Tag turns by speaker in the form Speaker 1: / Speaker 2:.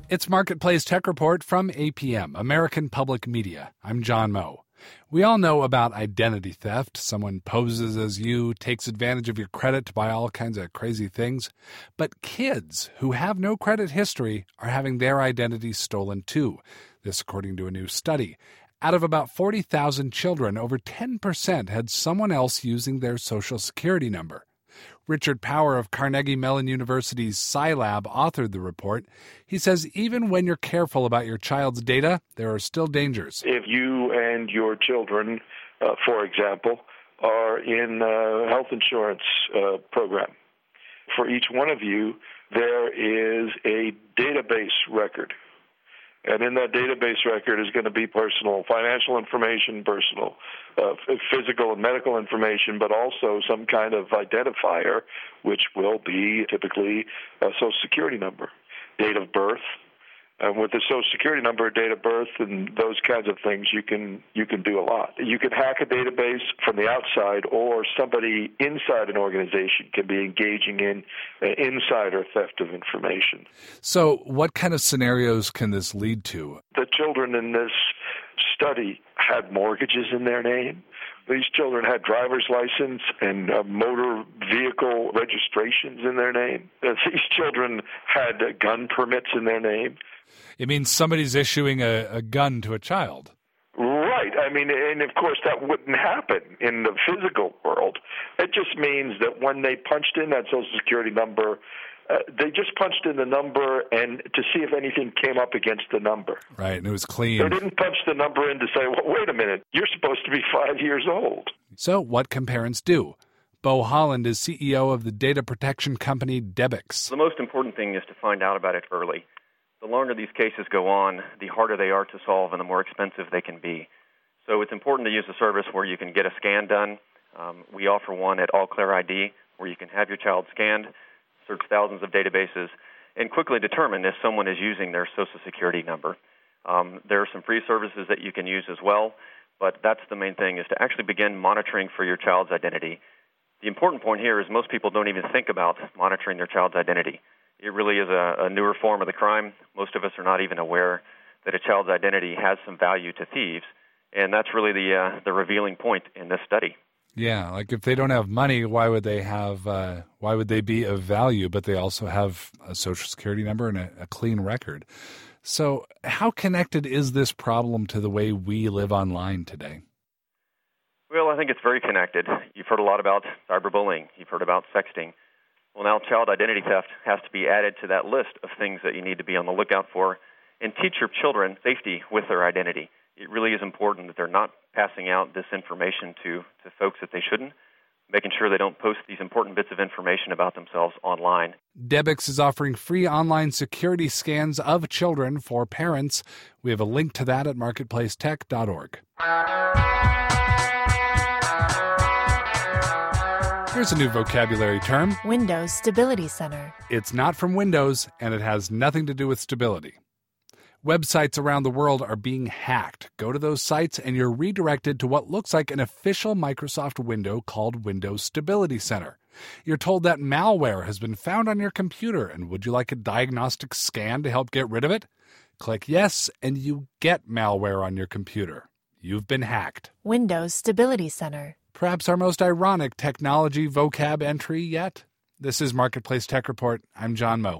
Speaker 1: It's Marketplace Tech Report from APM, American Public Media. I'm John Moe. We all know about identity theft. Someone poses as you, takes advantage of your credit to buy all kinds of crazy things. But kids who have no credit history are having their identities stolen too. This according to a new study. Out of about 40,000 children, over 10% had someone else using their Social Security number. Richard Power of Carnegie Mellon University's Scilab authored the report. He says even when you're careful about your child's data, there are still dangers.
Speaker 2: If you and your children, for example, are in a health insurance program, for each one of you, there is a database record. And in that database record is going to be personal financial information, personal physical and medical information, but also some kind of identifier, which will be typically a Social Security number, date of birth. And with the Social Security number, date of birth, and those kinds of things, you can do a lot. You can hack a database from the outside, or somebody inside an organization can be engaging in insider theft of information.
Speaker 1: So what kind of scenarios can this lead to?
Speaker 2: The children in this study had mortgages in their name. These children had driver's license and motor vehicle registrations in their name. These children had gun permits in their name.
Speaker 1: It means somebody's issuing a gun to a child.
Speaker 2: Right. I mean, and of course that wouldn't happen in the physical world. It just means that when they punched in that Social Security number, they just punched in the number and to see if anything came up against the number.
Speaker 1: Right, and it was clean.
Speaker 2: They didn't punch the number in to say, well, wait a minute, you're supposed to be 5 years old.
Speaker 1: So what can parents do? Bo Holland is CEO of the data protection company Debix.
Speaker 3: The most important thing is to find out about it early. The longer these cases go on, the harder they are to solve and the more expensive they can be. So it's important to use a service where you can get a scan done. We offer one at All Clear ID where you can have your child scanned, search thousands of databases, and quickly determine if someone is using their Social Security number. There are some free services that you can use as well, but that's the main thing, is to actually begin monitoring for your child's identity. The important point here is most people don't even think about monitoring their child's identity. It really is a newer form of the crime. Most of us are not even aware that a child's identity has some value to thieves, and that's really the revealing point in this study.
Speaker 1: Yeah, like if they don't have money, why would they be of value? But they also have a Social Security number and a clean record. So how connected is this problem to the way we live online today?
Speaker 3: Well, I think it's very connected. You've heard a lot about cyberbullying. You've heard about sexting. Well, now child identity theft has to be added to that list of things that you need to be on the lookout for and teach your children safety with their identity. It really is important that they're not passing out this information to folks that they shouldn't, making sure they don't post these important bits of information about themselves online.
Speaker 1: Debix is offering free online security scans of children for parents. We have a link to that at marketplacetech.org. Here's a new vocabulary term.
Speaker 4: Windows Stability Center.
Speaker 1: It's not from Windows, and it has nothing to do with stability. Websites around the world are being hacked. Go to those sites and you're redirected to what looks like an official Microsoft window called Windows Stability Center. You're told that malware has been found on your computer, and would you like a diagnostic scan to help get rid of it? Click yes, and you get malware on your computer. You've been hacked.
Speaker 4: Windows Stability Center.
Speaker 1: Perhaps our most ironic technology vocab entry yet? This is Marketplace Tech Report. I'm John Moe.